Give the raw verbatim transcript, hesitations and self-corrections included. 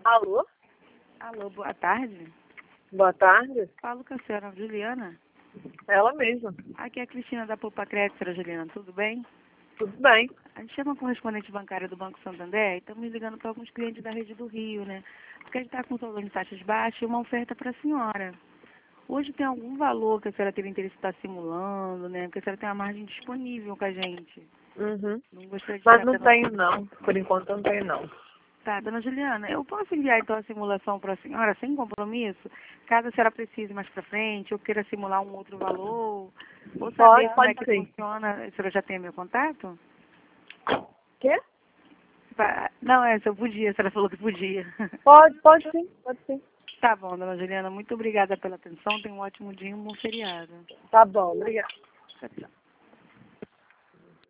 Alô? Alô, boa tarde. Boa tarde. Falo com a senhora Juliana. Ela mesma. Aqui é a Cristina da Poupa Crédito, senhora Juliana. Tudo bem? Tudo bem. A gente chama correspondente bancária do Banco Santander e estamos ligando para alguns clientes da rede do Rio, né? Porque a gente está com um valor de taxas baixas e uma oferta para a senhora. Hoje tem algum valor que a senhora teria interesse em estar simulando, né? Porque a senhora tem uma margem disponível com a gente. Uhum. Não gostaria de Mas ficar não dando- tenho não. Por enquanto eu não tenho não. Tá, dona Juliana, eu posso enviar então a simulação para a senhora sem compromisso? Caso a senhora precise mais para frente, ou queira simular um outro valor, ou saber Pode, como é pode que sim. funciona, a senhora já tem meu contato? Quê? Pra- Não, é, se eu podia, a senhora falou que podia. Pode, pode sim, pode sim. Tá bom, dona Juliana, muito obrigada pela atenção, tenha um ótimo dia e um bom feriado. Tá bom, obrigada. Tchau, tchau.